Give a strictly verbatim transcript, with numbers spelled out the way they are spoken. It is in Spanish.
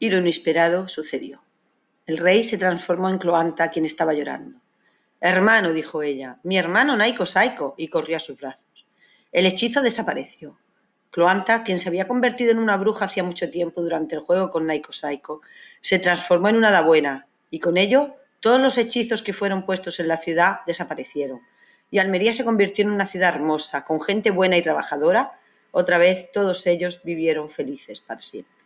Y lo inesperado sucedió. El rey se transformó en Cloanta, quien estaba llorando. «Hermano», dijo ella, «mi hermano Naiko Saiko», y corrió a sus brazos. El hechizo desapareció. Cloanta, quien se había convertido en una bruja hacía mucho tiempo durante el juego con Naiko Saiko, se transformó en una hada buena, y con ello todos los hechizos que fueron puestos en la ciudad desaparecieron, y Almería se convirtió en una ciudad hermosa, con gente buena y trabajadora. Otra vez todos ellos vivieron felices para siempre.